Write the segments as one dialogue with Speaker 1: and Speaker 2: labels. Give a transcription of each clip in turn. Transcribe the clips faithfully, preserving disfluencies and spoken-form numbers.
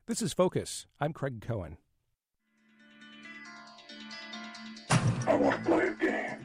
Speaker 1: This is Focus. I'm Craig Cohen.
Speaker 2: I want to play a game.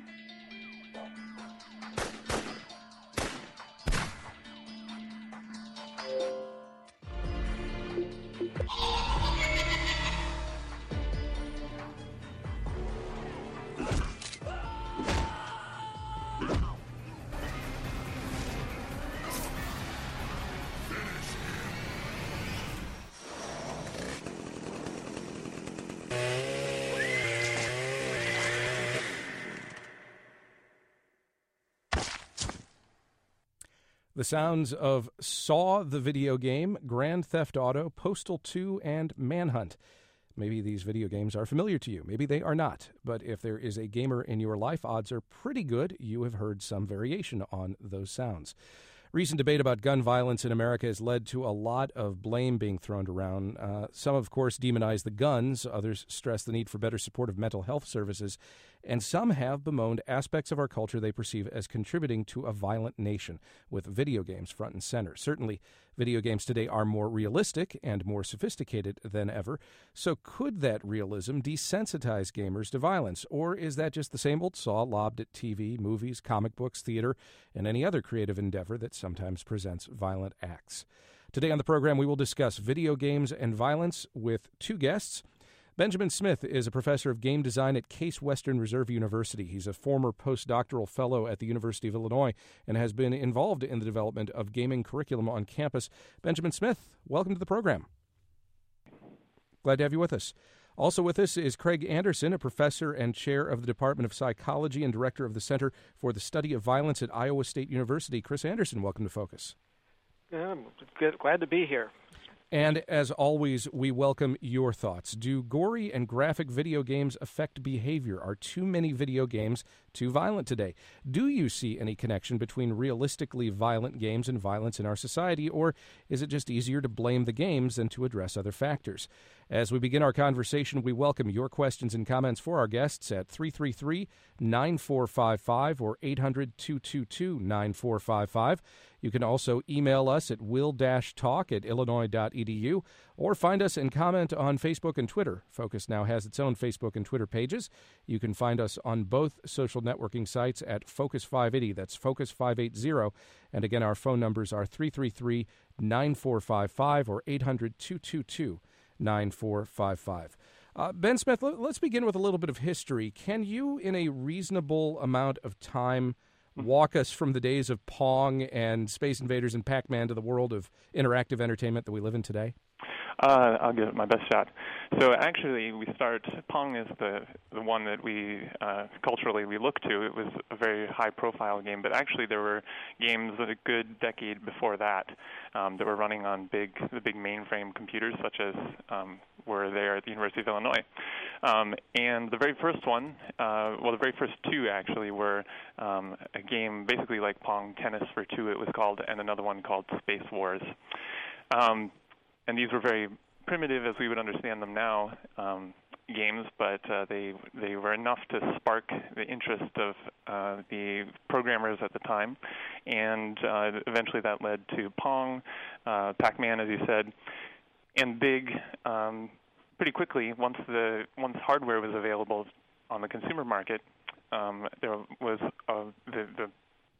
Speaker 1: The sounds of Saw the video game, Grand Theft Auto, Postal two, and Manhunt. Maybe these video games are familiar to you. Maybe they are not. But if there is a gamer in your life, odds are pretty good you have heard some variation on those sounds. Recent debate about gun violence in America has led to a lot of blame being thrown around. Uh, some, of course, demonize the guns. Others stress the need for better supportive mental health services. And some have bemoaned aspects of our culture they perceive as contributing to a violent nation, with video games front and center. Certainly, video games today are more realistic and more sophisticated than ever. So could that realism desensitize gamers to violence? Or is that just the same old saw lobbed at T V, movies, comic books, theater, and any other creative endeavor that sometimes presents violent acts? Today on the program, we will discuss video games and violence with two guests. Benjamin Smith is a professor of game design at Case Western Reserve University. He's a former postdoctoral fellow at the University of Illinois and has been involved in the development of gaming curriculum on campus. Benjamin Smith, welcome to the program. Glad to have you with us. Also with us is Craig Anderson, a professor and chair of the Department of Psychology and director of the Center for the Study of Violence at Iowa State University. Chris Anderson, welcome to Focus.
Speaker 3: Yeah, I'm good. Glad to be here.
Speaker 1: And as always, we welcome your thoughts. Do gory and graphic video games affect behavior? Are too many video games too violent today? Do you see any connection between realistically violent games and violence in our society, or is it just easier to blame the games than to address other factors? As we begin our conversation, we welcome your questions and comments for our guests at three three three, nine four five five or eight hundred, two two two, nine four five five. You can also email us at will dash talk at illinois dot e d u or find us and comment on Facebook and Twitter. Focus now has its own Facebook and Twitter pages. You can find us on both social networking sites at Focus five eighty. That's Focus five eighty. And again, our phone numbers are three three three, nine four five five or eight hundred, two two two, nine four five five. Uh, Ben Smith, let's begin with a little bit of history. Can you, in a reasonable amount of time, walk us from the days of Pong and Space Invaders and Pac-Man to the world of interactive entertainment that we live in today?
Speaker 4: Uh, I'll give it my best shot. So actually, we start, Pong is the the one that we, uh, culturally, we look to. It was a very high-profile game, but actually there were games a good decade before that um, that were running on big, the big mainframe computers, such as um, were there at the University of Illinois. Um, and the very first one, uh, well, the very first two actually were um, a game basically like Pong Tennis for Two, it was called, and another one called Space Wars. Um, And these were very primitive, as we would understand them now, um, games, but uh, they they were enough to spark the interest of uh, the programmers at the time, and uh, eventually that led to Pong, uh, Pac-Man, as you said, and Big. Um, pretty quickly, once the once hardware was available on the consumer market, um, there was uh, the the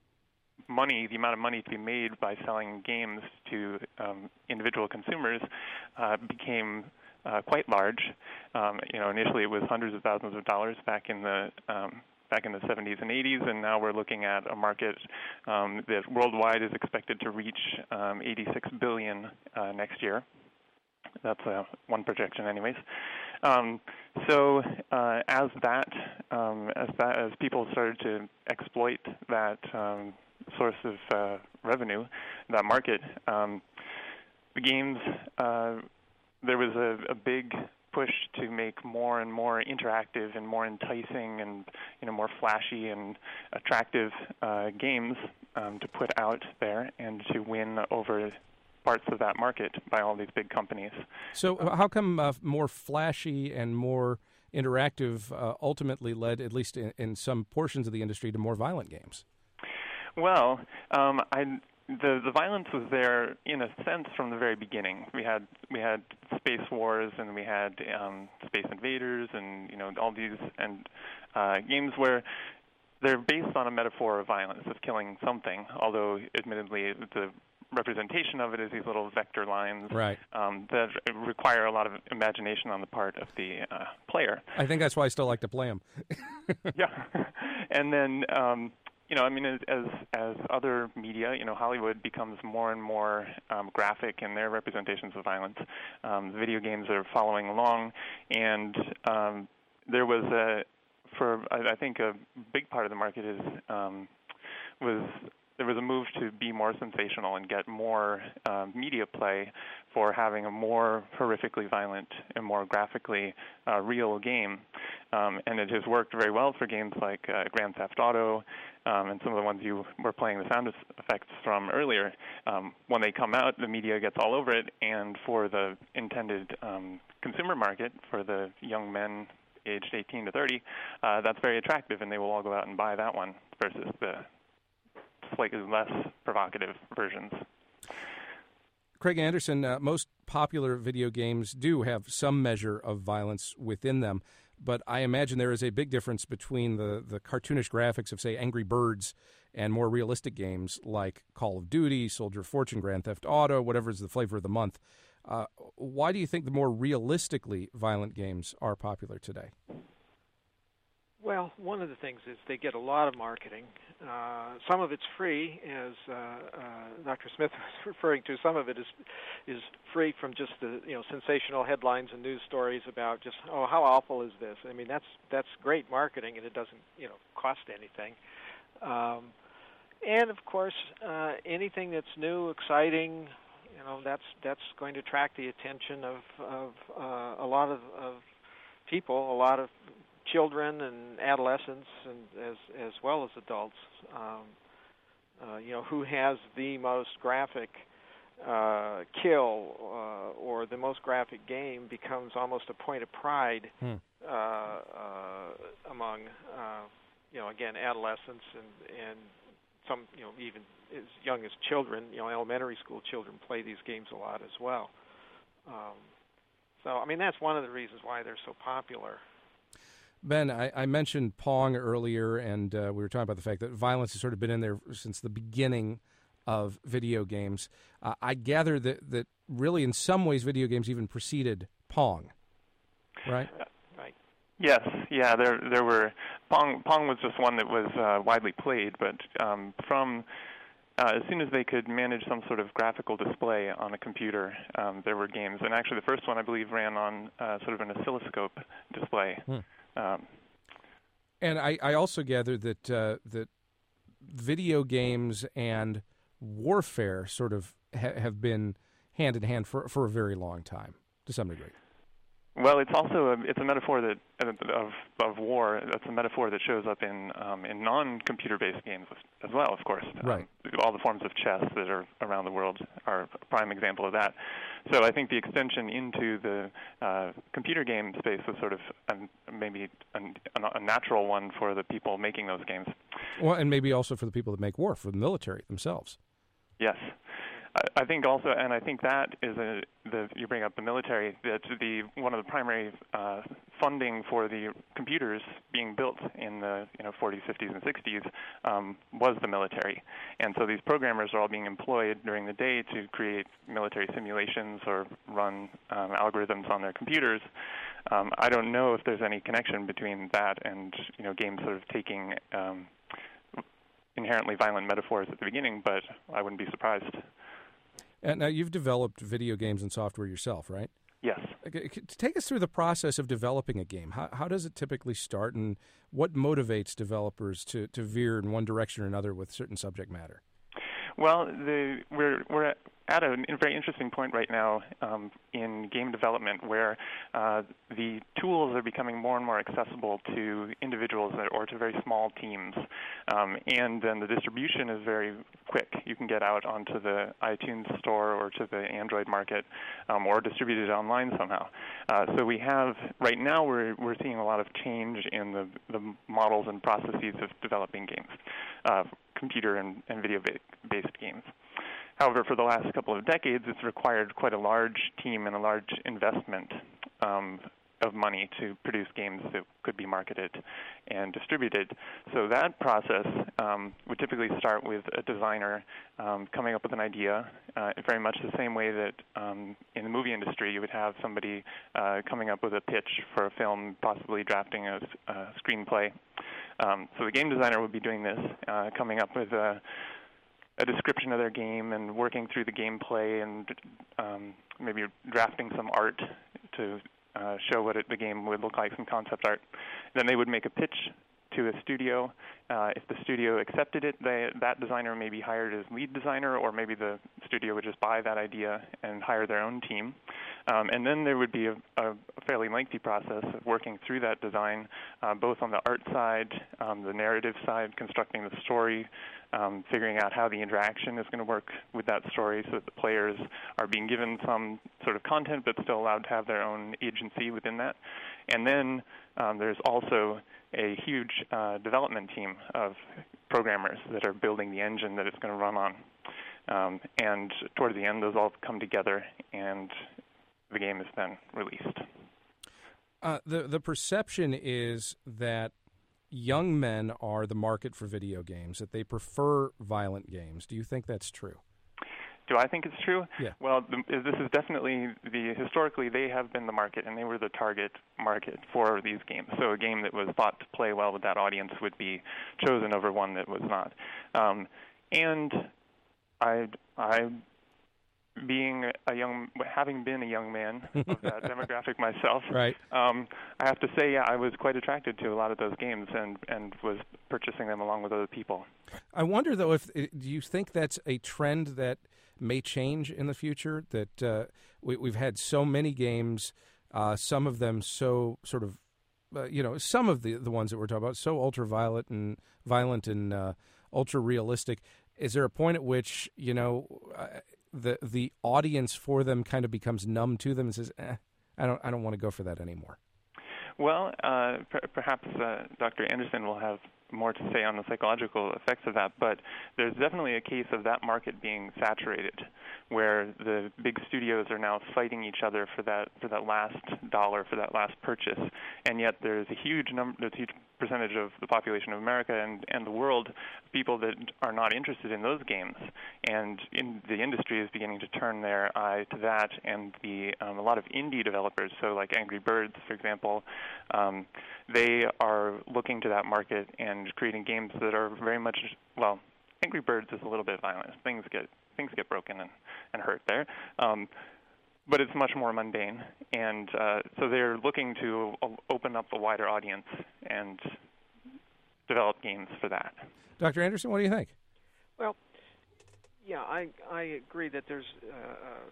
Speaker 4: money, the amount of money to be made by selling games to um, individual consumers uh, became uh, quite large. Um, you know, initially it was hundreds of thousands of dollars back in the um, back in the seventies and eighties, and now we're looking at a market um, that worldwide is expected to reach um, eighty-six billion dollars uh, next year. That's uh, one projection, anyways. Um, so uh, as that, um, as that, as people started to exploit that um, source of uh, revenue, that market, um, the games, uh, there was a, a big push to make more and more interactive and more enticing and, you know, more flashy and attractive uh, games um, to put out there and to win over parts of that market by all these big companies.
Speaker 1: So how come uh, more flashy and more interactive uh, ultimately led, at least in, in some portions of the industry, to more violent games?
Speaker 4: Well, um, I the the violence was there in a sense from the very beginning. We had we had space wars, and we had um, Space Invaders, and you know all these and uh, games where they're based on a metaphor of violence, of killing something. Although, admittedly, the representation of it is these little vector lines
Speaker 1: right.
Speaker 4: um, that require a lot of imagination on the part of the uh, player.
Speaker 1: I think that's why I still like to play them.
Speaker 4: Yeah, and then. Um, You know, I mean, as, as as other media, you know, Hollywood becomes more and more um, graphic in their representations of violence. Um, the video games are following along, and um, there was a, for I, I think a big part of the market is um, was there was a move to be more sensational and get more um, media play for having a more horrifically violent and more graphically uh, real game. Um, and it has worked very well for games like uh, Grand Theft Auto um, and some of the ones you were playing the sound effects from earlier. Um, when they come out, the media gets all over it, and for the intended um, consumer market, for the young men aged eighteen to thirty, uh, that's very attractive, and they will all go out and buy that one versus the slightly less provocative versions.
Speaker 1: Craig Anderson, uh, most popular video games do have some measure of violence within them, but I imagine there is a big difference between the, the cartoonish graphics of, say, Angry Birds and more realistic games like Call of Duty, Soldier of Fortune, Grand Theft Auto, whatever is the flavor of the month. Uh, why do you think the more realistically violent games are popular today?
Speaker 3: Well, one of the things is they get a lot of marketing. Uh, some of it's free, as uh, uh, Doctor Smith was referring to. Some of it is is free from just the you know sensational headlines and news stories about just oh how awful is this? I mean that's that's great marketing, and it doesn't you know cost anything. Um, and of course, uh, anything that's new, exciting, you know that's that's going to attract the attention of of uh, a lot of, of people, a lot of children and adolescents, and as as well as adults. Um, uh, you know, who has the most graphic uh, kill uh, or the most graphic game becomes almost a point of pride
Speaker 1: hmm.
Speaker 3: uh, uh, among uh, you know again adolescents and and some you know even as young as children. You know, elementary school children play these games a lot as well. Um, so I mean that's one of the reasons why they're so popular.
Speaker 1: Ben, I, I mentioned Pong earlier, and uh, we were talking about the fact that violence has sort of been in there since the beginning of video games. Uh, I gather that, that really in some ways video games even preceded Pong, right?
Speaker 3: Right.
Speaker 4: Yes, yeah, there there were, Pong Pong was just one that was uh, widely played, but um, from, uh, as soon as they could manage some sort of graphical display on a computer, um, there were games. And actually the first one, I believe, ran on uh, sort of an oscilloscope display.
Speaker 1: Hmm.
Speaker 4: Um,
Speaker 1: and I, I also gather that uh, that video games and warfare sort of ha- have been hand in hand for for a very long time, to some degree.
Speaker 4: Well, it's also a, it's a metaphor that of of war. That's a metaphor that shows up in um, in non-computer-based games as well, of course.
Speaker 1: Right.
Speaker 4: Um, all the forms of chess that are around the world are a prime example of that. So I think the extension into the uh, computer game space was sort of um, maybe a, a natural one for the people making those games.
Speaker 1: Well, and maybe also for the people that make war, for the military themselves.
Speaker 4: Yes. I think also, and I think that is a, the you bring up the military. That the one of the primary uh, funding for the computers being built in the you know forties, fifties, and sixties um, was the military, and so these programmers are all being employed during the day to create military simulations or run um, algorithms on their computers. Um, I don't know if there's any connection between that and you know games sort of taking um, inherently violent metaphors at the beginning, but I wouldn't be surprised.
Speaker 1: And now you've developed video games and software yourself, right?
Speaker 4: Yes.
Speaker 1: Take us through the process of developing a game. How, how does it typically start, and what motivates developers to, to veer in one direction or another with certain subject matter?
Speaker 4: Well, the, we're we're at a, a very interesting point right now um, in game development where uh, the tools are becoming more and more accessible to individuals or to very small teams. Um, and then the distribution is very quick. You can get out onto the iTunes store or to the Android market um, or distribute it online somehow. Uh, so we have, right now we're, we're seeing a lot of change in the, the models and processes of developing games, uh, computer and, and video-based games. However, for the last couple of decades, it's required quite a large team and a large investment um, of money to produce games that could be marketed and distributed. So that process um, would typically start with a designer um, coming up with an idea, uh, very much the same way that um, in the movie industry you would have somebody uh, coming up with a pitch for a film, possibly drafting a, a screenplay. Um, so the game designer would be doing this, uh, coming up with a a description of their game and working through the gameplay and um, maybe drafting some art to uh, show what it, the game would look like, some concept art. Then they would make a pitch to a studio. Uh, if the studio accepted it, they, that designer may be hired as lead designer, or maybe the studio would just buy that idea and hire their own team. Um, and then there would be a, a fairly lengthy process of working through that design, uh, both on the art side, um, the narrative side, constructing the story, um, figuring out how the interaction is going to work with that story so that the players are being given some sort of content but still allowed to have their own agency within that. And then um, there's also a huge uh, development team of programmers that are building the engine that it's going to run on. Um, and toward the end, those all come together, and the game is then released.
Speaker 1: Uh, the the perception is that young men are the market for video games, that they prefer violent games. Do you think that's true?
Speaker 4: Do I think it's true?
Speaker 1: Yeah.
Speaker 4: Well, the, this is definitely the historically they have been the market, and they were the target market for these games. So a game that was thought to play well with that audience would be chosen over one that was not. Um, and I, I, being a young, having been a young man of that demographic myself,
Speaker 1: right.
Speaker 4: um, I have to say, yeah, I was quite attracted to a lot of those games and, and was purchasing them along with other people.
Speaker 1: I wonder, though, if do you think that's a trend that may change in the future, that uh, we, we've had so many games, uh, some of them so sort of, uh, you know, some of the, the ones that we're talking about, so ultraviolet and violent and uh, ultra-realistic. Is there a point at which, you know, uh, the the audience for them kind of becomes numb to them and says, eh, I don't I don't want to go for that anymore?
Speaker 4: Well, uh, per- perhaps uh, Doctor Anderson will have more to say on the psychological effects of that, but there's definitely a case of that market being saturated, where the big studios are now fighting each other for that for that last dollar, for that last purchase, and yet there's a huge number, there's a huge percentage of the population of America and, and the world, people that are not interested in those games, and in, the industry is beginning to turn their eye to that, and the um, a lot of indie developers, so like Angry Birds, for example, um, they are looking to that market and creating games that are very much, well, Angry Birds is a little bit violent. Things get things get broken and, and hurt there. Um, but it's much more mundane. And uh, so they're looking to o- open up a wider audience and develop games for that.
Speaker 1: Doctor Anderson, what do you think?
Speaker 3: Well, yeah, I I agree that there's uh,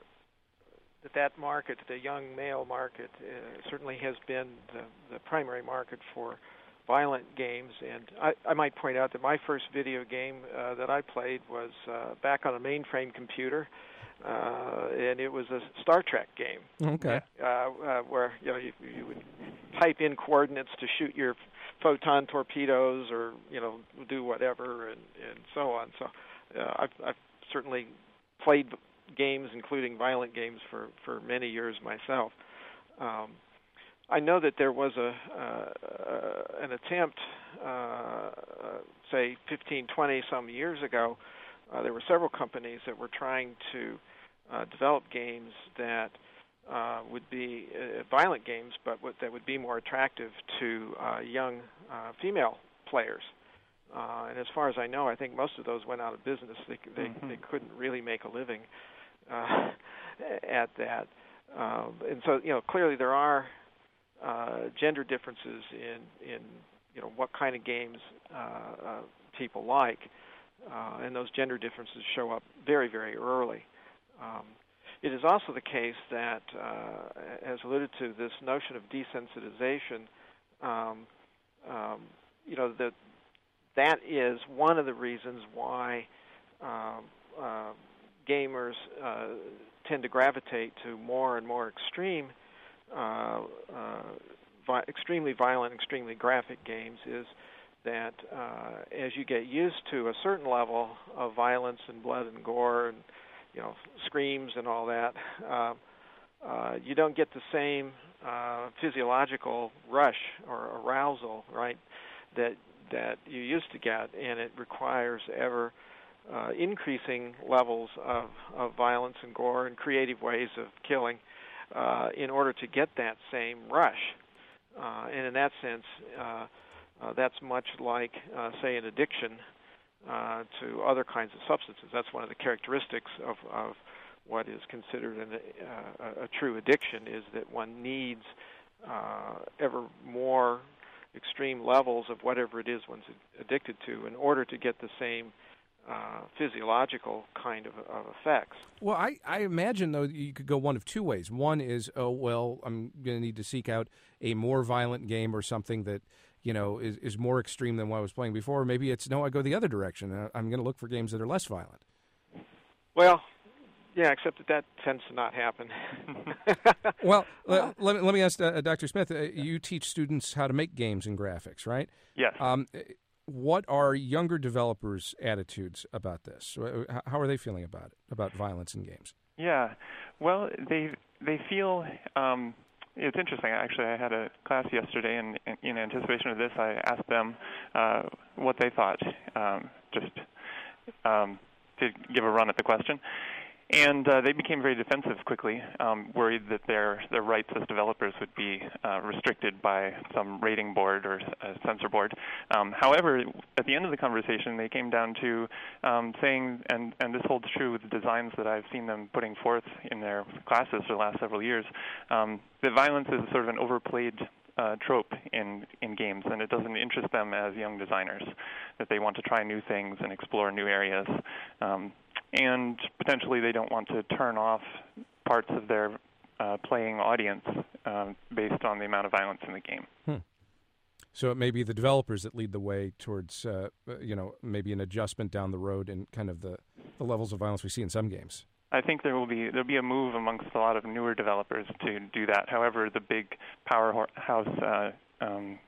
Speaker 3: that that market, the young male market, uh, certainly has been the, the primary market for violent games. And I, I might point out that my first video game uh, that I played was uh, back on a mainframe computer, uh, and it was a Star Trek game.
Speaker 1: Okay.
Speaker 3: Uh, uh, where you know you, you would type in coordinates to shoot your photon torpedoes, or you know do whatever, and, and so on. So uh, I've, I've certainly played games, including violent games, for, for many years myself. Um, I know that there was a uh, uh, an attempt, uh, uh, say fifteen, twenty some years ago. Uh, there were several companies that were trying to uh, develop games that uh, would be uh, violent games, but w- that would be more attractive to uh, young uh, female players. Uh, and as far as I know, I think most of those went out of business. They they, mm-hmm. they couldn't really make a living uh, at that. Um, and so, you know, clearly there are uh, gender differences in in you know what kind of games uh, uh, people like. Uh, and those gender differences show up very, very early. Um, it is also the case that, uh, as alluded to, this notion of desensitization, um, um, you know, that that is one of the reasons why um, uh, gamers uh, tend to gravitate to more and more extreme, uh, uh, vi- extremely violent, extremely graphic games. Is that uh, as you get used to a certain level of violence and blood and gore and, you know, screams and all that, uh, uh, you don't get the same uh, physiological rush or arousal, right, that that you used to get, and it requires ever uh, increasing levels of, of violence and gore and creative ways of killing uh, in order to get that same rush. Uh, and in that sense, uh, uh, that's much like, uh, say, an addiction uh, to other kinds of substances. That's one of the characteristics of, of what is considered an, uh, a true addiction, is that one needs uh, ever more extreme levels of whatever it is one's addicted to in order to get the same uh, physiological kind of, of effects.
Speaker 1: Well, I, I imagine, though, you could go one of two ways. One is, oh, well, I'm going to need to seek out a more violent game or something that, you know, is, is more extreme than what I was playing before. Maybe it's, no, I go the other direction. I'm going to look for games that are less violent.
Speaker 3: Well, yeah, except that that tends to not happen.
Speaker 1: Well, uh, let, let me ask uh, Doctor Smith, uh, you teach students how to make games and graphics, right?
Speaker 4: Yes.
Speaker 1: Um, what are younger developers' attitudes about this? How are they feeling about it, about violence in games?
Speaker 4: Yeah, well, they they feel, um, it's interesting. Actually, I had a class yesterday, and in anticipation of this, I asked them uh, what they thought, um, just um, to give a run at the question. And uh, they became very defensive quickly, um, worried that their their rights as developers would be uh, restricted by some rating board or a censor board. Um, however, at the end of the conversation, they came down to um, saying, and, and this holds true with the designs that I've seen them putting forth in their classes for the last several years, um, that violence is sort of an overplayed Uh, trope in, in games, and it doesn't interest them as young designers, that they want to try new things and explore new areas. Um, and potentially they don't want to turn off parts of their uh, playing audience um, based on the amount of violence in the game.
Speaker 1: Hmm. So it may be the developers that lead the way towards, uh, you know, maybe an adjustment down the road in kind of the, the levels of violence we see in some games.
Speaker 4: I think there will be there'll be a move amongst a lot of newer developers to do that. However, the big powerhouse uh, um,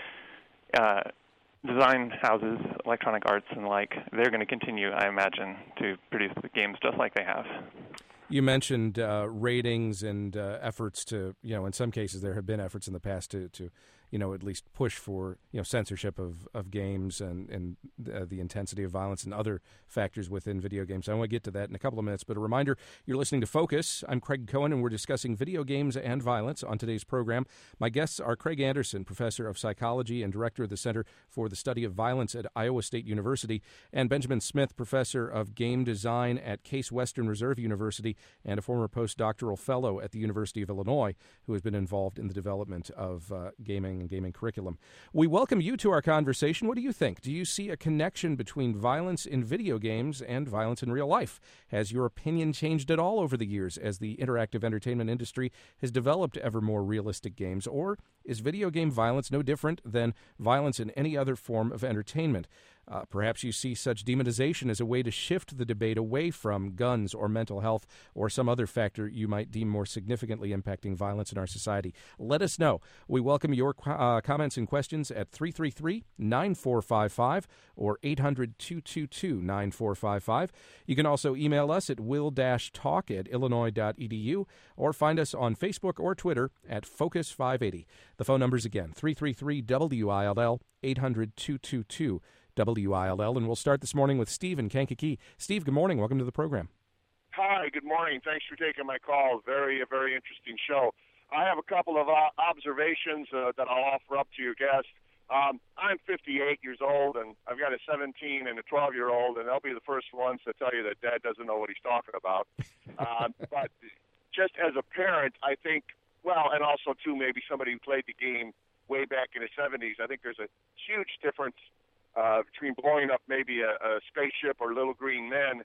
Speaker 4: uh, design houses, Electronic Arts and like, they're going to continue, I imagine, to produce the games just like they have.
Speaker 1: You mentioned uh, ratings and uh, efforts to, you know, in some cases there have been efforts in the past to, to you know, at least push for, you know, censorship of, of games and, and uh, the intensity of violence and other factors within video games. I want to get to that in a couple of minutes, but a reminder, you're listening to Focus. I'm Craig Cohen, and we're discussing video games and violence on today's program. My guests are Craig Anderson, professor of psychology and director of the Center for the Study of Violence at Iowa State University, and Benjamin Smith, professor of game design at Case Western Reserve University and a former postdoctoral fellow at the University of Illinois, who has been involved in the development of uh, gaming and gaming curriculum. We welcome you to our conversation. What do you think? Do you see a connection between violence in video games and violence in real life? Has your opinion changed at all over the years as the interactive entertainment industry has developed ever more realistic games? Or is video game violence no different than violence in any other form of entertainment? Uh, perhaps you see such demonization as a way to shift the debate away from guns or mental health or some other factor you might deem more significantly impacting violence in our society. Let us know. We welcome your uh, comments and questions at three three three, nine four five five or eight hundred, two two two, nine four five five. You can also email us at will talk at illinois dot e d u or find us on Facebook or Twitter at Focus five eighty. The phone numbers again, three three three W I L L, eight hundred, two two two, W I L L. And we'll start this morning with Steve in Kankakee. Steve, good morning. Welcome to the program.
Speaker 5: Hi, good morning. Thanks for taking my call. Very, a very interesting show. I have a couple of uh, observations uh, that I'll offer up to your guest. Um, I'm fifty-eight years old, and I've got a seventeen and a twelve-year-old, and they'll be the first ones to tell you that Dad doesn't know what he's talking about. Um, but just as a parent, I think, well, and also, too, maybe somebody who played the game way back in the seventies, I think there's a huge difference Uh, between blowing up maybe a, a spaceship or little green men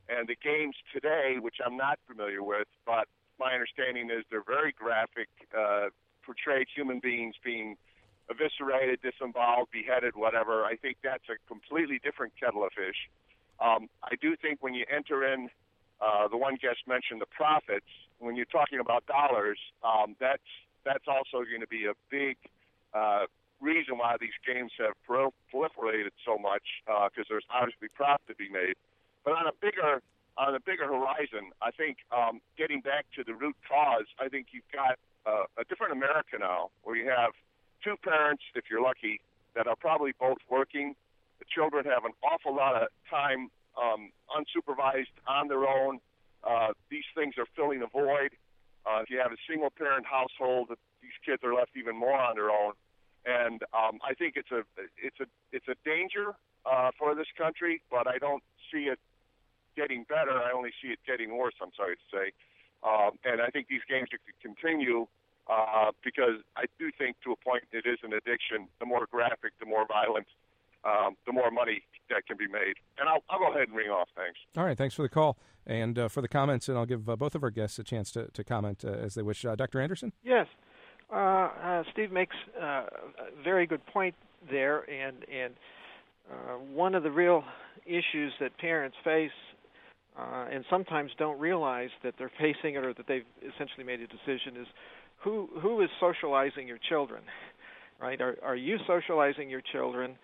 Speaker 5: And the games today, which I'm not familiar with, but my understanding is they're very graphic, uh, portrayed human beings being eviscerated, disemboweled, beheaded, whatever. I think that's a completely different kettle of fish. Um, I do think when you enter in, uh, the one guest mentioned the profits, when you're talking about dollars, um, that's that's also going to be a big uh, reason why these games have pro- proliferated so much, because uh, there's obviously profit to be made. But on a bigger on a bigger horizon, I think um, getting back to the root cause, I think you've got uh, a different America now, where you have two parents, if you're lucky, that are probably both working. The children have an awful lot of time um, unsupervised on their own. Uh, these things are filling a void. Uh, if you have a single-parent household, these kids are left even more on their own. And um, I think it's a it's a it's a danger uh, for this country, but I don't see it getting better. I only see it getting worse, I'm sorry to say. Um, and I think these games could continue uh, because I do think to a point it is an addiction. The more graphic, the more violent, um, the more money that can be made. And I'll, I'll go ahead and ring off. Thanks.
Speaker 1: All right. Thanks for the call and uh, for the comments. And I'll give uh, both of our guests a chance to, to comment uh, as they wish. Uh, Doctor Anderson?
Speaker 3: Yes. Uh, uh, Steve makes uh, a very good point there. And, and uh, one of the real issues that parents face Uh, and sometimes don't realize that they're facing it or that they've essentially made a decision is who who is socializing your children, right? Are are you socializing your children,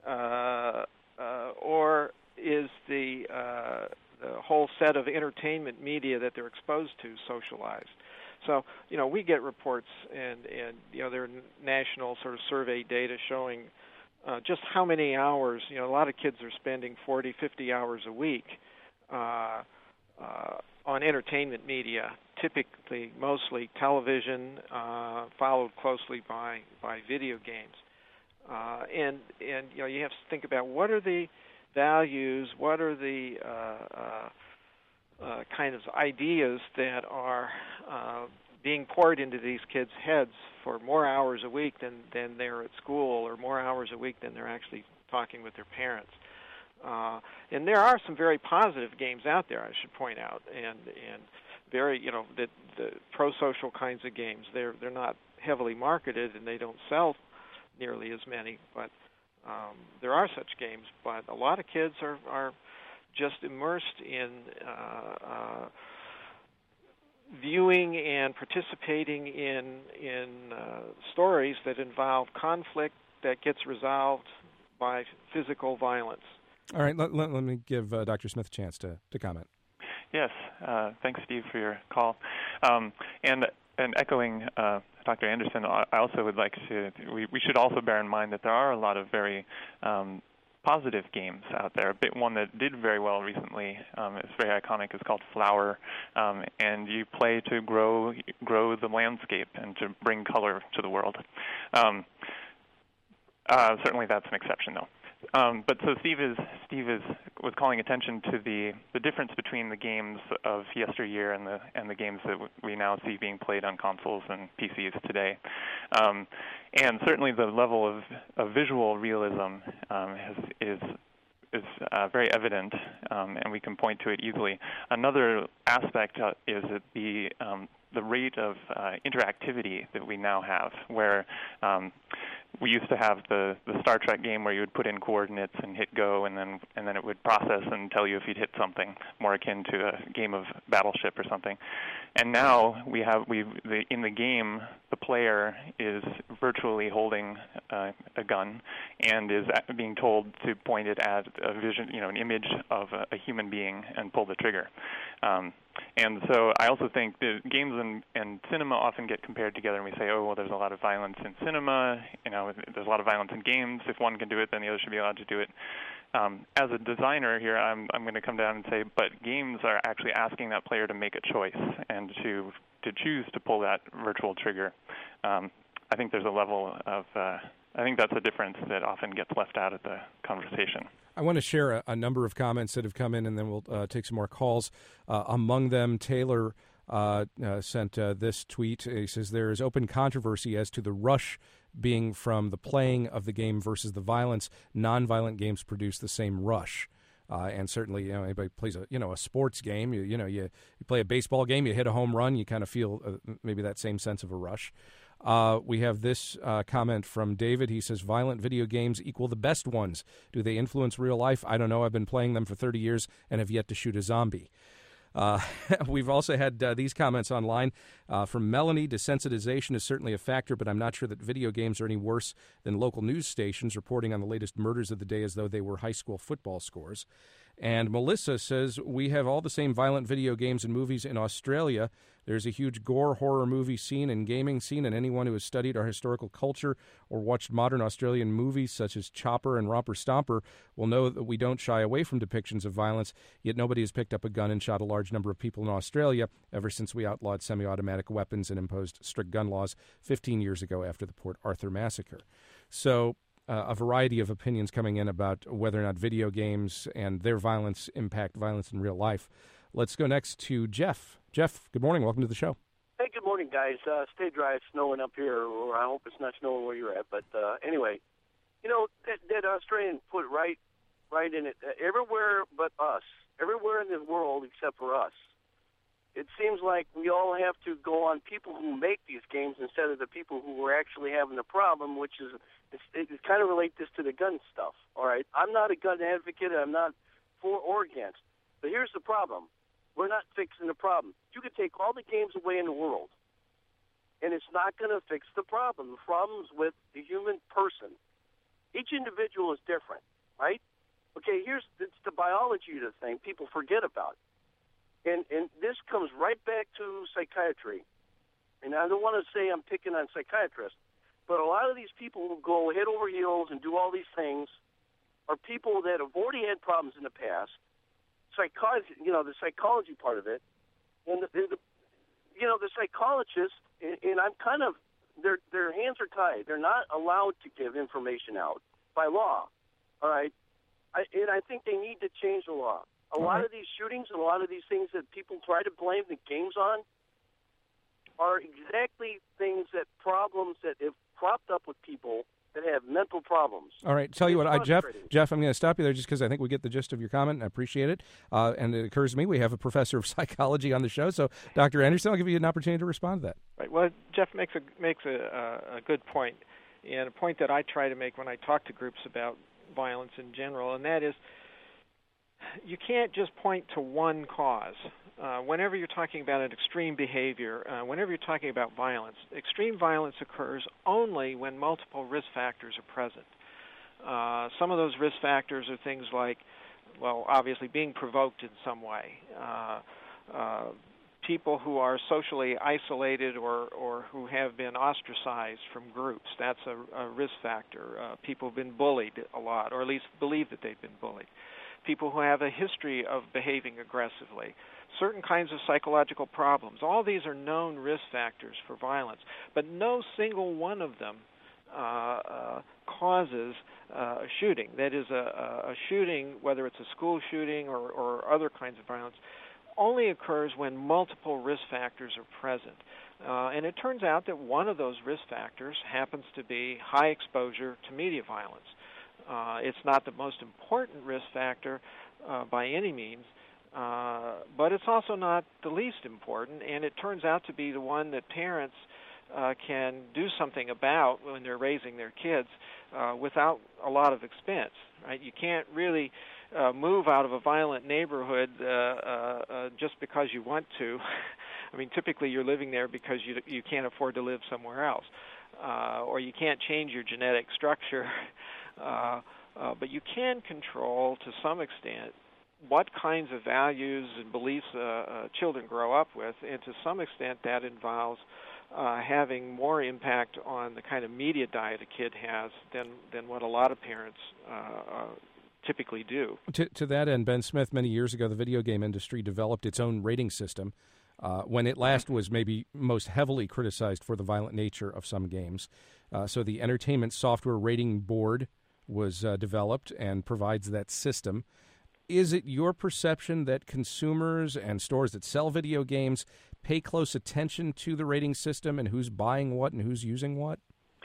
Speaker 3: uh, uh, or is the uh, the whole set of entertainment media that they're exposed to socialized? So you know we get reports and and you know there are national sort of survey data showing uh, just how many hours you know a lot of kids are spending forty, fifty hours a week. Uh, uh, on entertainment media, typically mostly television, uh, followed closely by, by video games. Uh, and, and, you know, you have to think about what are the values, what are the uh, uh, uh, kind of ideas that are uh, being poured into these kids' heads for more hours a week than, than they're at school or more hours a week than they're actually talking with their parents. Uh, and there are some very positive games out there, I should point out, and and very, you know, the, the pro-social kinds of games. They're they're not heavily marketed and they don't sell nearly as many, but um, there are such games. But a lot of kids are are just immersed in uh, uh, viewing and participating in in uh, stories that involve conflict that gets resolved by physical violence.
Speaker 1: All right, let, let, let me give uh, Doctor Smith a chance to, to comment.
Speaker 4: Yes, uh, thanks, Steve, for your call. Um, and and echoing uh, Doctor Anderson, I also would like to, we, we should also bear in mind that there are a lot of very um, positive games out there. A bit, one that did very well recently, um, it's very iconic, is called Flower, um, and you play to grow grow the landscape and to bring color to the world. Um, uh, certainly that's an exception, though. Um, but so Steve is Steve is was calling attention to the, the difference between the games of yesteryear and the and the games that w- we now see being played on consoles and P Cs today, um, and certainly the level of, of visual realism um, has, is is uh, very evident, um, and we can point to it easily. Another aspect uh, is that the um, the rate of uh, interactivity that we now have, where um, we used to have the, the Star Trek game where you would put in coordinates and hit go, and then and then it would process and tell you if you'd hit something, more akin to a game of Battleship or something. And now we have we the, in the game the player is virtually holding uh, a gun and is being told to point it at a vision, you know, an image of a, a human being and pull the trigger. Um, And so I also think that games and, and cinema often get compared together, and we say, oh, well, there's a lot of violence in cinema. You know, there's a lot of violence in games. If one can do it, then the other should be allowed to do it. Um, as a designer here, I'm, I'm going to come down and say, but games are actually asking that player to make a choice and to to choose to pull that virtual trigger. Um, I think there's a level of, uh, I think that's a difference that often gets left out of the conversation.
Speaker 1: I want to share a, a number of comments that have come in, and then we'll uh, take some more calls. Uh, among them, Taylor uh, uh, sent uh, this tweet. He says, there is open controversy as to the rush being from the playing of the game versus the violence. Non-violent games produce the same rush. Uh, and certainly, you know, anybody plays a you know a sports game, you you know you, you play a baseball game, you hit a home run, you kind of feel uh, maybe that same sense of a rush. Uh, we have this uh, comment from David. He says, violent video games equal the best ones. Do they influence real life? I don't know. I've been playing them for thirty years and have yet to shoot a zombie. Uh, we've also had uh, these comments online uh, from Melanie. Desensitization is certainly a factor, but I'm not sure that video games are any worse than local news stations reporting on the latest murders of the day as though they were high school football scores. And Melissa says, we have all the same violent video games and movies in Australia. There's a huge gore horror movie scene and gaming scene, and anyone who has studied our historical culture or watched modern Australian movies such as Chopper and Romper Stomper will know that we don't shy away from depictions of violence, yet nobody has picked up a gun and shot a large number of people in Australia ever since we outlawed semi-automatic weapons and imposed strict gun laws fifteen years ago after the Port Arthur massacre. So Uh, a variety of opinions coming in about whether or not video games and their violence impact violence in real life. Let's go next to Jeff. Jeff, good morning. Welcome to the show.
Speaker 6: Hey, good morning, guys. Uh, stay dry. It's snowing up here, or I hope it's not snowing where you're at. But uh, anyway, you know, that, that Australian put right, right in it. Uh, everywhere but us. Everywhere in the world except for us. It seems like we all have to go on people who make these games instead of the people who are actually having the problem, which is it's, it, it kind of relate this to the gun stuff. All right, I'm not a gun advocate. I'm not for or against. But here's the problem: we're not fixing the problem. You could take all the games away in the world, and it's not going to fix the problem. The problem's with the human person. Each individual is different, right? Okay, here's it's the biology of the thing people forget about. And and this comes right back to psychiatry. And I don't want to say I'm picking on psychiatrists, but a lot of these people who go head over heels and do all these things are people that have already had problems in the past. Psychology, you know, the psychology part of it, and the, the you know the psychologists. And, and I'm kind of their their hands are tied. They're not allowed to give information out by law. All right, I, and I think they need to change the law. A lot right. of these shootings and a lot of these things that people try to blame the games on are exactly things that problems that have cropped up with people that have mental problems.
Speaker 1: All right. Tell you what, I, Jeff, Jeff, I'm going to stop you there just because I think we get the gist of your comment, and I appreciate it. Uh, and it occurs to me we have a professor of psychology on the show. So, Doctor Anderson, I'll give you an opportunity to respond to that.
Speaker 3: Right. Well, Jeff makes a makes a, a good point, and a point that I try to make when I talk to groups about violence in general, and that is, you can't just point to one cause. Uh, whenever you're talking about an extreme behavior, uh, whenever you're talking about violence, extreme violence occurs only when multiple risk factors are present. Uh, some of those risk factors are things like, well, obviously being provoked in some way, uh, uh, people who are socially isolated or, or who have been ostracized from groups. That's a, a risk factor. Uh, people have been bullied a lot, or at least believe that they've been bullied. People who have a history of behaving aggressively, certain kinds of psychological problems. All these are known risk factors for violence, but no single one of them uh, uh, causes uh, a shooting. That is, a, a shooting, whether it's a school shooting or, or other kinds of violence, only occurs when multiple risk factors are present. Uh, and it turns out that one of those risk factors happens to be high exposure to media violence. Uh, it's not the most important risk factor uh, by any means, uh, but it's also not the least important, and it turns out to be the one that parents uh, can do something about when they're raising their kids uh, without a lot of expense. Right? You can't really uh, move out of a violent neighborhood uh, uh, uh, just because you want to. I mean, typically you're living there because you you can't afford to live somewhere else, uh, or you can't change your genetic structure. Uh, uh, but you can control, to some extent, what kinds of values and beliefs uh, uh, children grow up with, and to some extent that involves uh, having more impact on the kind of media diet a kid has than, than what a lot of parents uh, uh, typically do.
Speaker 1: To, to that end, Ben Smith, many years ago, the video game industry developed its own rating system. Uh, when it last was maybe most heavily criticized for the violent nature of some games. Uh, so the Entertainment Software Rating Board was uh, developed and provides that system. Is it your perception that consumers and stores that sell video games pay close attention to the rating system and who's buying what and who's using what?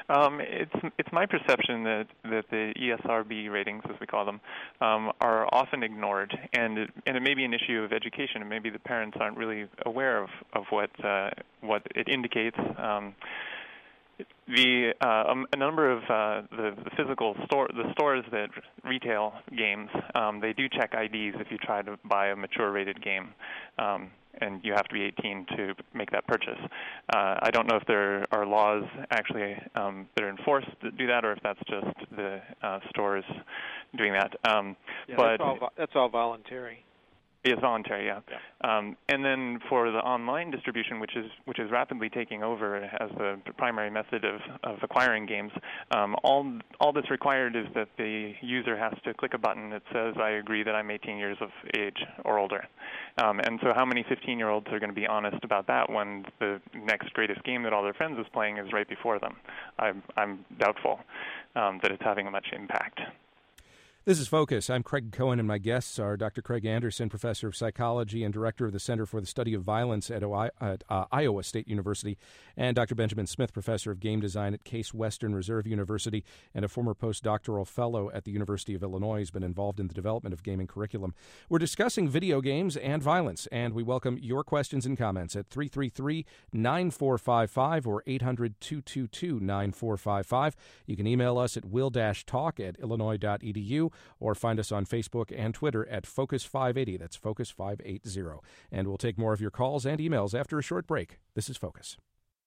Speaker 4: Um, it's it's my perception that, that the E S R B ratings, as we call them, um, are often ignored, and it, and it may be an issue of education, and maybe the parents aren't really aware of of what uh, what it indicates. Um, The uh, um, a number of uh, the, the physical store the stores that retail games, um, they do check I Ds if you try to buy a mature rated game, um, and you have to be eighteen to make that purchase. Uh, I don't know if there are laws actually um, that are enforced that do that, or if that's just the uh, stores doing that. Um,
Speaker 3: yeah,
Speaker 4: but
Speaker 3: that's all, vo- that's all voluntary.
Speaker 4: It's voluntary, yeah.
Speaker 3: yeah.
Speaker 4: Um, and then for the online distribution, which is which is rapidly taking over as the primary method of, of acquiring games, um, all all that's required is that the user has to click a button that says, "I agree that I'm eighteen years of age or older." Um, and so, how many fifteen-year-olds are going to be honest about that when the next greatest game that all their friends is playing is right before them? I'm I'm doubtful um, that it's having much impact.
Speaker 1: This is Focus. I'm Craig Cohen, and my guests are Doctor Craig Anderson, professor of psychology and director of the Center for the Study of Violence at, Ohio, at uh, Iowa State University, and Doctor Benjamin Smith, professor of game design at Case Western Reserve University and a former postdoctoral fellow at the University of Illinois. He's been involved in the development of gaming curriculum. We're discussing video games and violence, and we welcome your questions and comments at three three three, nine four five five or eight hundred, two two two, nine four five five. You can email us at will dash talk at illinois dot e d u. or find us on Facebook and Twitter at Focus five eighty. That's Focus five eighty. And we'll take more of your calls and emails after a short break. This is Focus.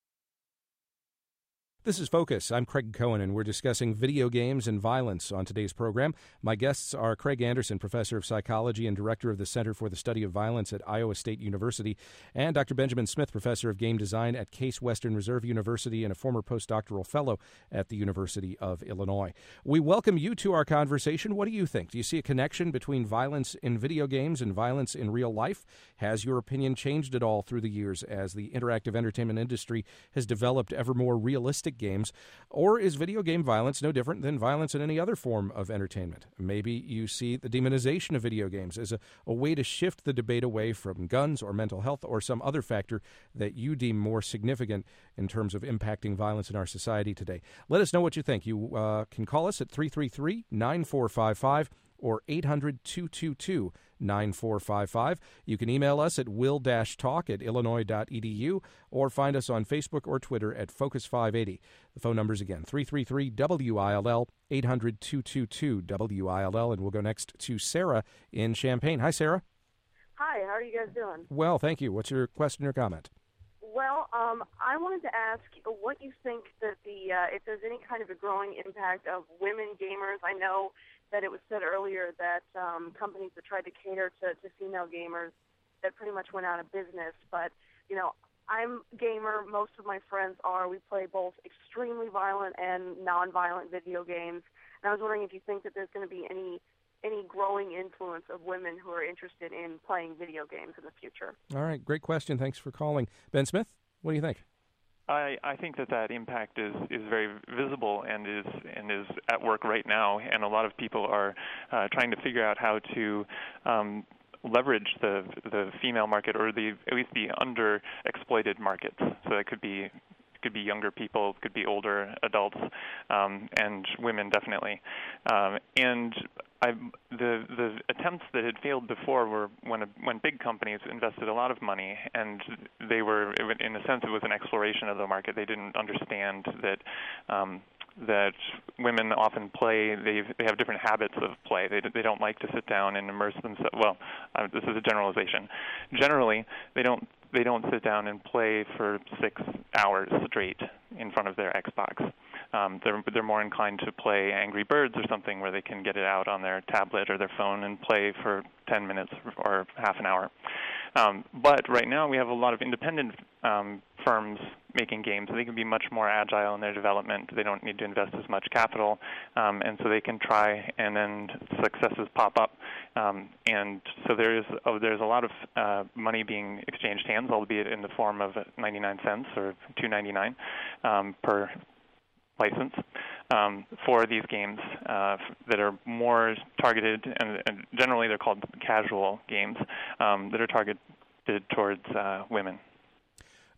Speaker 1: This is Focus. I'm Craig Cohen, and we're discussing video games and violence on today's program. My guests are Craig Anderson, professor of psychology and director of the Center for the Study of Violence at Iowa State University, and Doctor Benjamin Smith, professor of game design at Case Western Reserve University and a former postdoctoral fellow at the University of Illinois. We welcome you to our conversation. What do you think? Do you see a connection between violence in video games and violence in real life? Has your opinion changed at all through the years as the interactive entertainment industry has developed ever more realistic games? Or is video game violence no different than violence in any other form of entertainment? Maybe you see the demonization of video games as a, a way to shift the debate away from guns or mental health or some other factor that you deem more significant in terms of impacting violence in our society today. Let us know what you think. You uh, can call us at three three three, nine four five five or eight hundred, two two two, nine four five five. You can email us at will dash talk at illinois dot e d u or find us on Facebook or Twitter at Focus five eighty. The phone numbers again, three three three W I L L, eight hundred, two two two, W I L L. And we'll go next to Sarah in Champaign. Hi, Sarah.
Speaker 7: Hi, how are you guys doing?
Speaker 1: Well, thank you. What's your question or comment?
Speaker 7: Well, um, I wanted to ask what you think that the uh, if there's any kind of a growing impact of women gamers. I know that it was said earlier that um, companies that tried to cater to, to female gamers that pretty much went out of business. But, you know, I'm a gamer. Most of my friends are. We play both extremely violent and non-violent video games. And I was wondering if you think that there's going to be any any growing influence of women who are interested in playing video games in the future.
Speaker 1: All right, great question. Thanks for calling. Ben Smith, what do you think?
Speaker 4: I, I think that that impact is, is very visible and is and is at work right now, and a lot of people are uh, trying to figure out how to um, leverage the the female market, or the at least the underexploited markets. So that could be could be younger people, could be older adults, um, and women definitely. Um, and I, the the attempts that had failed before were when a, when big companies invested a lot of money, and they were, in a sense, it was an exploration of the market. They didn't understand that um, that women often play. They they have different habits of play. They they don't like to sit down and immerse themselves. Well, uh, this is a generalization. Generally, they don't. They don't sit down and play for six hours straight in front of their Xbox. Um, they're they're more inclined to play Angry Birds or something where they can get it out on their tablet or their phone and play for ten minutes or half an hour. Um, but right now we have a lot of independent um, firms making games. They can be much more agile in their development. They don't need to invest as much capital, um, and so they can try, and then successes pop up. Um, and so there is oh, there's a lot of uh, money being exchanged hands, albeit in the form of ninety-nine cents or two ninety-nine um, per license um, for these games uh, that are more targeted, and, and generally they're called casual games um, that are targeted towards uh, women.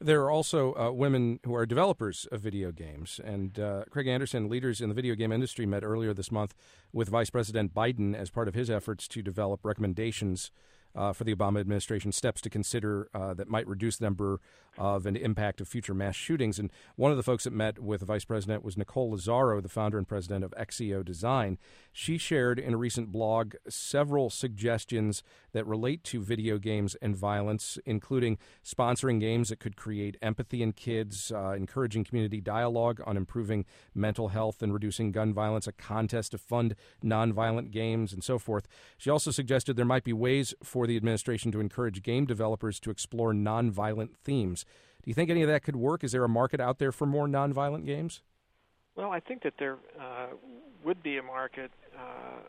Speaker 1: There are also uh, women who are developers of video games. And uh, Craig Anderson, leaders in the video game industry, met earlier this month with Vice President Biden as part of his efforts to develop recommendations Uh, for the Obama administration, steps to consider uh, that might reduce the number of and impact of future mass shootings. And one of the folks that met with the vice president was Nicole Lazzaro, the founder and president of X E O Design. She shared in a recent blog several suggestions that relate to video games and violence, including sponsoring games that could create empathy in kids, uh, encouraging community dialogue on improving mental health and reducing gun violence, a contest to fund nonviolent games, and so forth. She also suggested there might be ways for the administration to encourage game developers to explore nonviolent themes. Do you think any of that could work? Is there a market out there for more nonviolent games?
Speaker 3: Well, I think that there uh, would be a market, uh,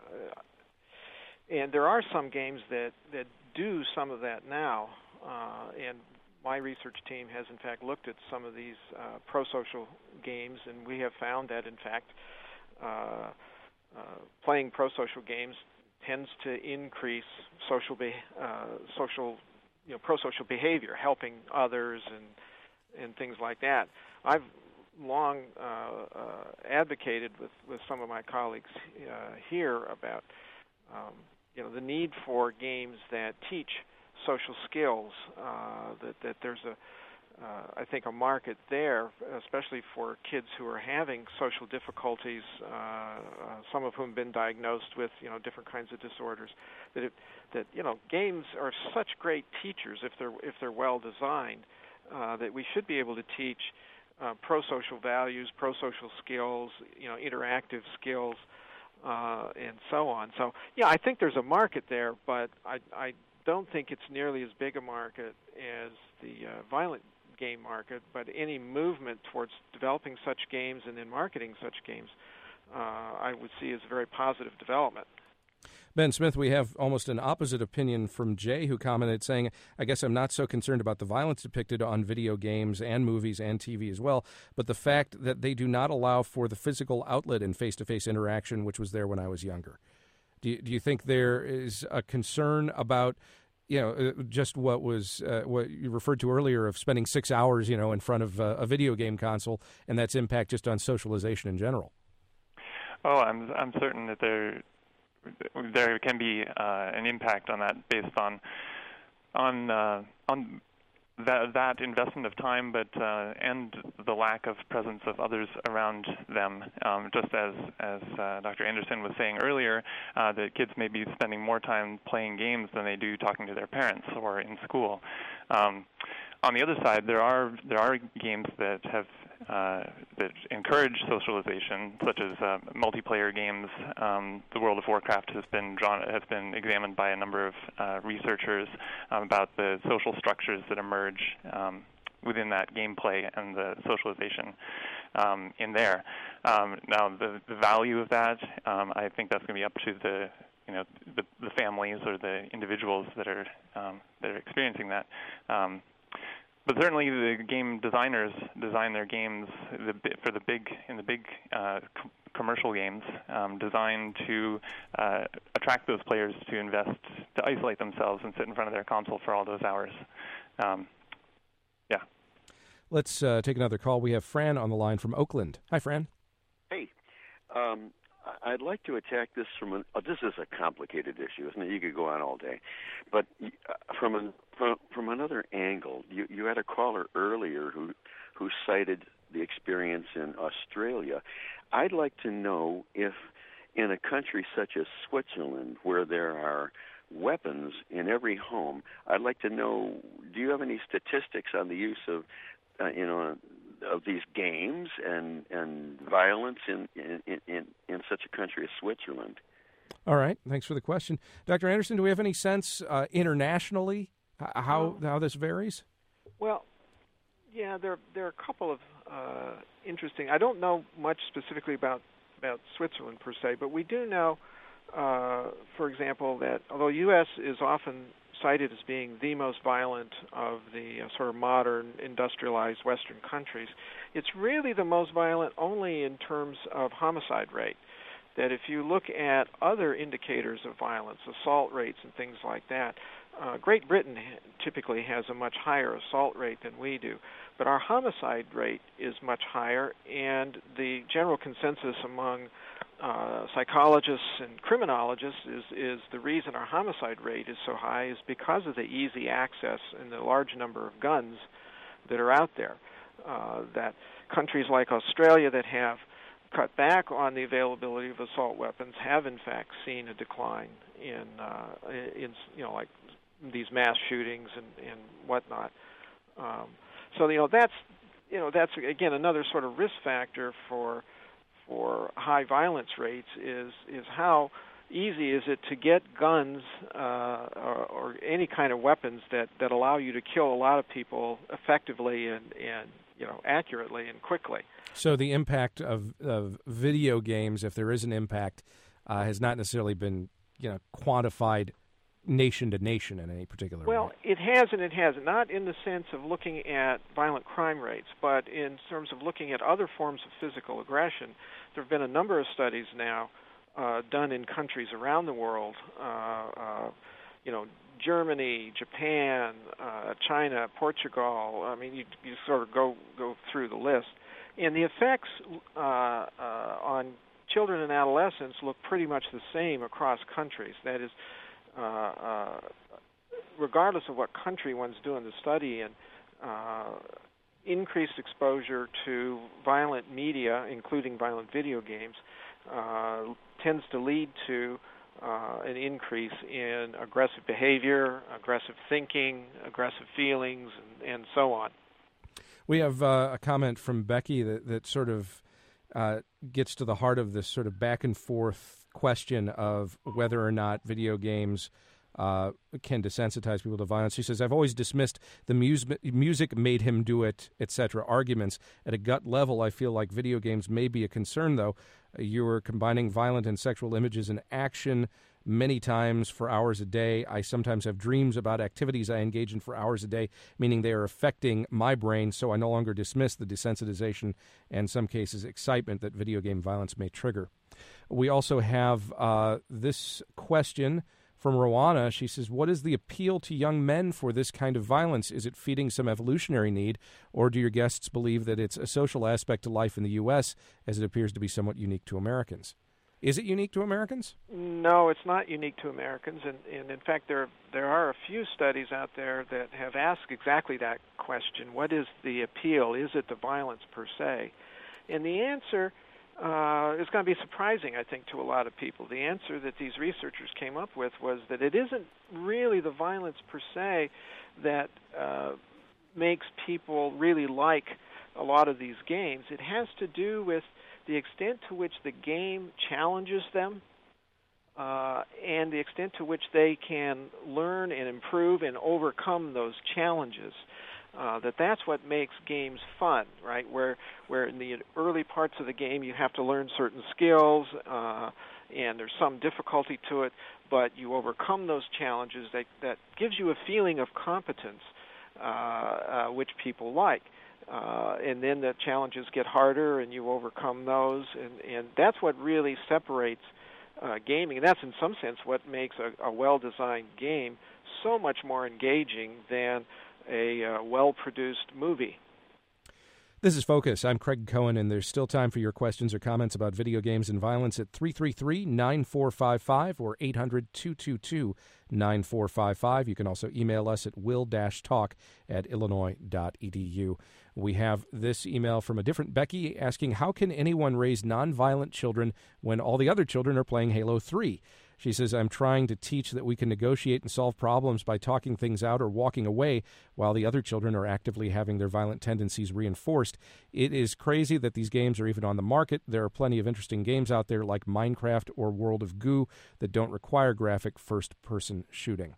Speaker 3: and there are some games that, that do some of that now, uh, and my research team has, in fact, looked at some of these uh, pro-social games, and we have found that, in fact, uh, uh, playing pro-social games tends to increase social, be, uh, social, you know, pro-social behavior, helping others and and things like that. I've long uh, uh, advocated with, with some of my colleagues uh, here about um, you know the need for games that teach social skills. Uh, that that there's a Uh, I think a market there, especially for kids who are having social difficulties, uh, uh, some of whom have been diagnosed with, you know, different kinds of disorders. That it, that you know, games are such great teachers if they're if they're well designed. Uh, that we should be able to teach uh, pro-social values, pro-social skills, you know, interactive skills, uh, and so on. So, yeah, I think there's a market there, but I I don't think it's nearly as big a market as the uh, violent game market, but any movement towards developing such games and then marketing such games, uh, I would see as a very positive development.
Speaker 1: Ben Smith, we have almost an opposite opinion from Jay, who commented saying, I guess I'm not so concerned about the violence depicted on video games and movies and T V as well, but the fact that they do not allow for the physical outlet in face-to-face interaction, which was there when I was younger. Do you, do you think there is a concern about you know, just what was uh, what you referred to earlier of spending six hours, you know, in front of uh, a video game console, and that's impact just on socialization in general?
Speaker 4: Oh, I'm I'm certain that there there can be uh, an impact on that based on on uh, on that that investment of time, but uh, and the lack of presence of others around them. Um, just as as uh, Doctor Anderson was saying earlier, uh, that kids may be spending more time playing games than they do talking to their parents or in school. Um, on the other side, there are there are games that have uh, that encourage socialization, such as uh, multiplayer games. Um, the World of Warcraft has been drawn has been examined by a number of uh, researchers um, about the social structures that emerge um, within that gameplay and the socialization um, in there. Um, now, the, the value of that, um, I think that's going to be up to the you know the, the families or the individuals that are um, that are experiencing that. Um, But certainly, the game designers design their games the, for the big in the big uh, com- commercial games, um, designed to uh, attract those players to invest, to isolate themselves and sit in front of their console for all those hours. Um, yeah.
Speaker 1: Let's uh, take another call. We have Fran on the line from Oakland. Hi, Fran.
Speaker 8: Hey. Um, I'd like to attack this from an. Oh, this is a complicated issue, isn't it? You could go on all day, but uh, from an from, from another angle, you you had a caller earlier who who cited the experience in Australia. I'd like to know if in a country such as Switzerland, where there are weapons in every home, I'd like to know. Do you have any statistics on the use of uh, you know? of these games and and violence in, in in in such a country as Switzerland?
Speaker 1: All right, thanks for the question, Doctor Anderson. Do we have any sense uh, internationally how how this varies?
Speaker 3: Well, yeah, there there are a couple of uh, interesting. I don't know much specifically about about Switzerland per se, but we do know, uh, for example, that although U S is often cited as being the most violent of the uh, sort of modern industrialized Western countries, it's really the most violent only in terms of homicide rate. That if you look at other indicators of violence, assault rates and things like that, Uh, Great Britain typically has a much higher assault rate than we do, but our homicide rate is much higher, and the general consensus among uh, psychologists and criminologists is, is the reason our homicide rate is so high is because of the easy access and the large number of guns that are out there. Uh, that countries like Australia that have cut back on the availability of assault weapons have in fact seen a decline in, uh, in you know, like these mass shootings and, and whatnot. Um, so, you know, that's, you know, that's, again, another sort of risk factor for for high violence rates is is how easy is it to get guns uh, or, or any kind of weapons that, that allow you to kill a lot of people effectively and, and you know, accurately and quickly.
Speaker 1: So the impact of, of video games, if there is an impact, uh, has not necessarily been, you know, quantified nation to nation in any particular
Speaker 3: well,
Speaker 1: way.
Speaker 3: Well, it has and it hasn't. Not in the sense of looking at violent crime rates, but in terms of looking at other forms of physical aggression. There have been a number of studies now uh, done in countries around the world, uh, uh, you know, Germany, Japan, uh, China, Portugal. I mean, you, you sort of go, go through the list. And the effects uh, uh, on children and adolescents look pretty much the same across countries. That is, uh, uh, regardless of what country one's doing the study in, uh, increased exposure to violent media, including violent video games, uh, tends to lead to uh, an increase in aggressive behavior, aggressive thinking, aggressive feelings, and, and so on.
Speaker 1: We have uh, a comment from Becky that, that sort of uh, gets to the heart of this sort of back and forth question of whether or not video games uh, can desensitize people to violence. She says, I've always dismissed the mus- music made him do it, et cetera arguments. At a gut level, I feel like video games may be a concern, though. You're combining violent and sexual images and action many times for hours a day. I sometimes have dreams about activities I engage in for hours a day, meaning they are affecting my brain, so I no longer dismiss the desensitization and, in some cases, excitement that video game violence may trigger. We also have uh, this question from Rowana. She says, what is the appeal to young men for this kind of violence? Is it feeding some evolutionary need, or do your guests believe that it's a social aspect to life in the U S as it appears to be somewhat unique to Americans? Is it unique to Americans?
Speaker 3: No, it's not unique to Americans, and, and in fact, there there are a few studies out there that have asked exactly that question: what is the appeal? Is it the violence per se? And the answer uh, is going to be surprising, I think, to a lot of people. The answer that these researchers came up with was that it isn't really the violence per se that uh, makes people really like a lot of these games. It has to do with the extent to which the game challenges them, uh, and the extent to which they can learn and improve and overcome those challenges. Uh, that that's what makes games fun, right? Where where in the early parts of the game you have to learn certain skills, uh, and there's some difficulty to it, but you overcome those challenges. That that gives you a feeling of competence, uh, uh, which people like. Uh, and then the challenges get harder, and you overcome those, and, and that's what really separates uh, gaming. And that's, in some sense, what makes a, a well-designed game so much more engaging than a uh, well-produced movie.
Speaker 1: This is Focus. I'm Craig Cohen, and there's still time for your questions or comments about video games and violence at three three three, nine four five five or eight hundred, two two two, nine four five five. You can also email us at will dash talk at illinois dot e d u. We have this email from a different Becky asking, how can anyone raise nonviolent children when all the other children are playing Halo three? She says, I'm trying to teach that we can negotiate and solve problems by talking things out or walking away while the other children are actively having their violent tendencies reinforced. It is crazy that these games are even on the market. There are plenty of interesting games out there like Minecraft or World of Goo that don't require graphic first-person shooting.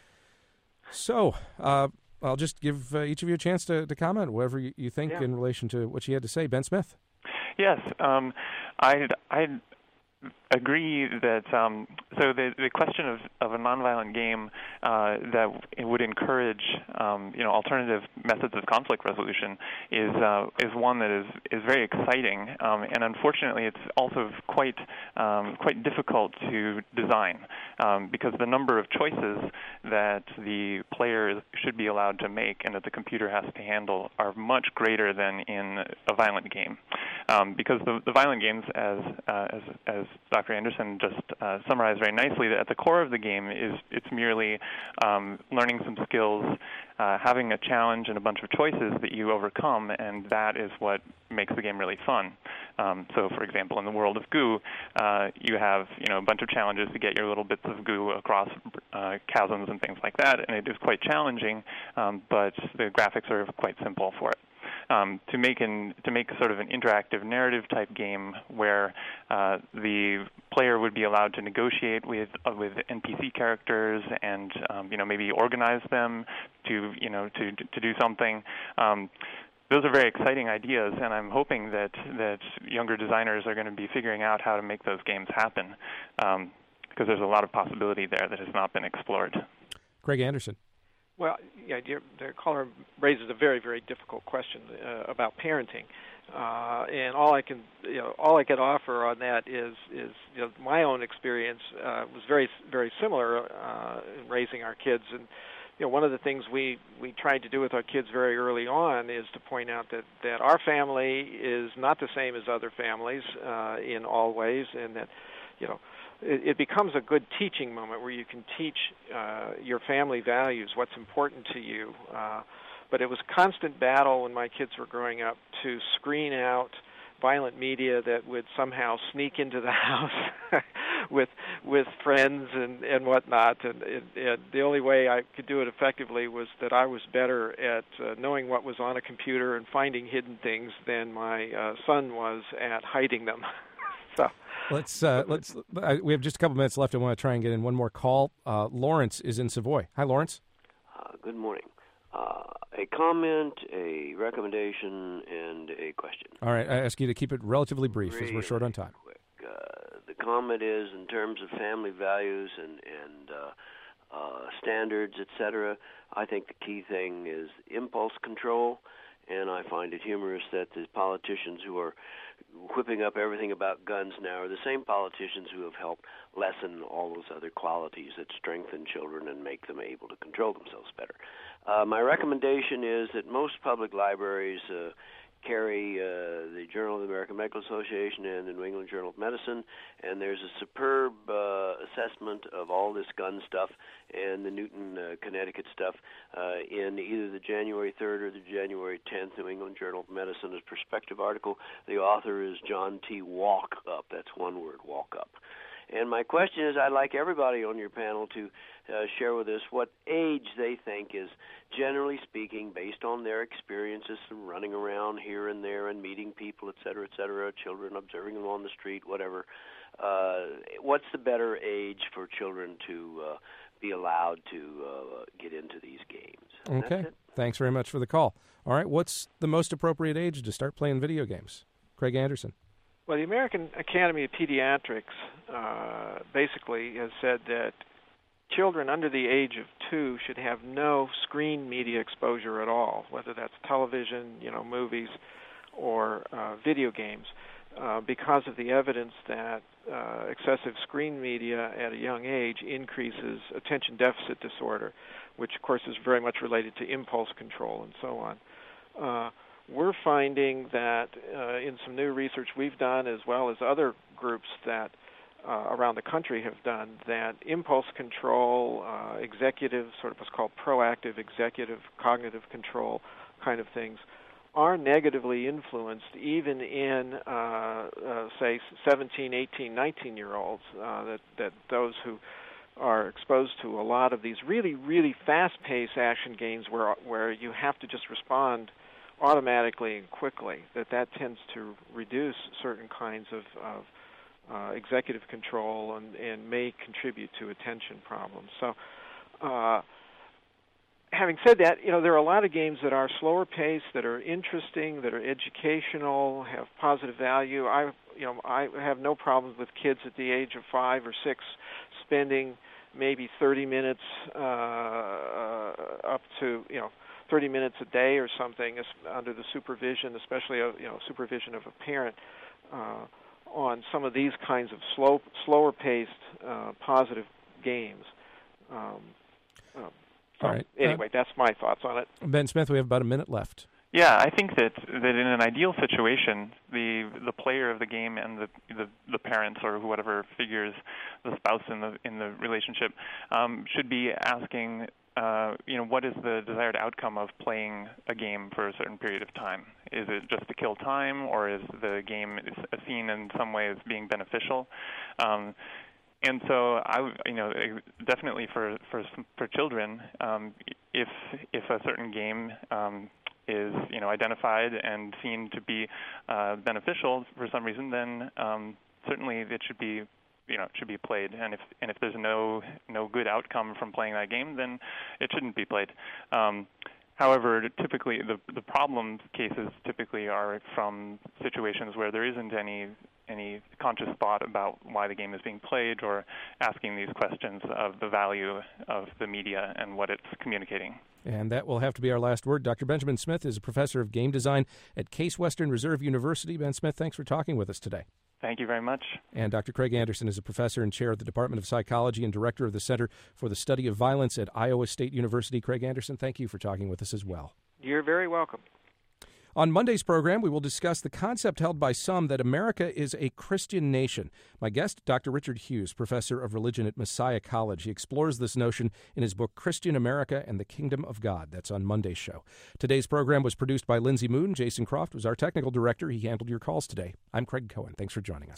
Speaker 1: So, uh, I'll just give uh, each of you a chance to, to comment, whatever you, you think
Speaker 3: yeah.
Speaker 1: in relation to what she had to say. Ben Smith?
Speaker 4: Yes. Um, I'd, I'd agree that um, so the the question of, of a nonviolent game uh, that would encourage um, you know alternative methods of conflict resolution is uh, is one that is is very exciting, um, and unfortunately it's also quite um, quite difficult to design um, because the number of choices that the player should be allowed to make and that the computer has to handle are much greater than in a violent game, um, because the, the violent games, as uh, as as Doctor Anderson just uh, summarized very nicely, that at the core of the game is it's merely um, learning some skills, uh, having a challenge and a bunch of choices that you overcome, and that is what makes the game really fun. Um, so, for example, in the world of Goo, uh, you have you know a bunch of challenges to get your little bits of goo across uh, chasms and things like that, and it is quite challenging, um, but the graphics are quite simple for it. Um, to make an to make sort of an interactive narrative type game where uh, the player would be allowed to negotiate with uh, with N P C characters and um, you know maybe organize them to you know to to do something. Um, Those are very exciting ideas, and I'm hoping that that younger designers are going to be figuring out how to make those games happen, um, because there's a lot of possibility there that has not been explored.
Speaker 1: Craig Anderson.
Speaker 3: Well, yeah, your, the caller raises a very, very difficult question uh, about parenting, uh, and all I can, you know, all I can offer on that is, is you know, my own experience uh, was very, very similar uh, in raising our kids, and you know, one of the things we, we tried to do with our kids very early on is to point out that, that our family is not the same as other families uh, in all ways, and that, you know, it, it becomes a good teaching moment where you can teach uh, your family values, what's important to you. Uh, but it was constant battle when my kids were growing up to screen out violent media that would somehow sneak into the house with with friends and, and whatnot. And, and, and the only way I could do it effectively was that I was better at uh, knowing what was on a computer and finding hidden things than my uh, son was at hiding them. so
Speaker 1: let's uh, let's. Uh, we have just a couple minutes left. I want to try and get in one more call. Uh, Lawrence is in Savoy. Hi, Lawrence.
Speaker 9: Uh, good morning. Uh, a comment, a recommendation, and a question.
Speaker 1: All right, I ask you to keep it relatively brief
Speaker 9: really
Speaker 1: as we're short on time.
Speaker 9: Quick. Uh, the comment is in terms of family values and, and uh, uh, standards, et cetera, I think the key thing is impulse control, and I find it humorous that the politicians who are whipping up everything about guns now are the same politicians who have helped lessen all those other qualities that strengthen children and make them able to control themselves better. Uh, my recommendation is that most public libraries uh, carry uh, the Journal of the American Medical Association and the New England Journal of Medicine, and there's a superb uh, assessment of all this gun stuff and the Newton, uh, Connecticut stuff uh, in either the January third or the January tenth New England Journal of Medicine as perspective article. The author is John T. Walkup. That's one word, Walkup. And my question is, I'd like everybody on your panel to uh, share with us what age they think is, generally speaking, based on their experiences from running around here and there and meeting people, et cetera, et cetera, children, observing them on the street, whatever. Uh, what's the better age for children to uh, be allowed to uh, get into these games? And
Speaker 1: okay. Thanks very much for the call. All right. What's the most appropriate age to start playing video games? Craig Anderson.
Speaker 3: Well, the American Academy of Pediatrics uh, basically has said that children under the age of two should have no screen media exposure at all, whether that's television, you know, movies, or uh, video games, uh, because of the evidence that uh, excessive screen media at a young age increases attention deficit disorder, which, of course, is very much related to impulse control and so on. Uh, We're finding that uh, in some new research we've done, as well as other groups that uh, around the country have done, that impulse control, uh, executive, sort of what's called proactive executive cognitive control kind of things, are negatively influenced even in, uh, uh, say, seventeen, eighteen, nineteen-year-olds, uh, that, that those who are exposed to a lot of these really, really fast-paced action games where where you have to just respond automatically and quickly, that that tends to reduce certain kinds of, of uh, executive control and, and may contribute to attention problems. So uh, having said that, you know, there are a lot of games that are slower paced, that are interesting, that are educational, have positive value. I you know, I have no problems with kids at the age of five or six spending maybe thirty minutes uh, uh, up to, you know, thirty minutes a day or something under the supervision, especially, of, you know, supervision of a parent, uh, on some of these kinds of slow, slower-paced, uh, positive games. Um, um, so
Speaker 1: All right.
Speaker 3: Anyway, uh, that's my thoughts on it.
Speaker 1: Ben Smith, we have about a minute left.
Speaker 4: Yeah, I think that, that in an ideal situation, the the player of the game and the the, the parents or whatever figures, the spouse in the in the relationship, um, should be asking, uh, you know, what is the desired outcome of playing a game for a certain period of time? Is it just to kill time, or is the game seen in some way as being beneficial? Um, And so, I, you know, definitely for for for children, um, if if a certain game um, is, you know, identified and seen to be uh, beneficial for some reason, then um, certainly it should be, you know, it should be played. And if and if there's no no good outcome from playing that game, then it shouldn't be played. Um, However, typically the the problem cases typically are from situations where there isn't any any conscious thought about why the game is being played, or asking these questions of the value of the media and what it's communicating.
Speaker 1: And that will have to be our last word. Doctor Benjamin Smith is a professor of game design at Case Western Reserve University. Ben Smith, thanks for talking with us today.
Speaker 4: Thank you very much.
Speaker 1: And Doctor Craig Anderson is a professor and chair of the Department of Psychology and director of the Center for the Study of Violence at Iowa State University. Craig Anderson, thank you for talking with us as well.
Speaker 3: You're very welcome.
Speaker 1: On Monday's program, we will discuss the concept held by some that America is a Christian nation. My guest, Doctor Richard Hughes, professor of religion at Messiah College. He explores this notion in his book, Christian America and the Kingdom of God. That's on Monday's show. Today's program was produced by Lindsay Moon. Jason Croft was our technical director. He handled your calls today. I'm Craig Cohen. Thanks for joining us.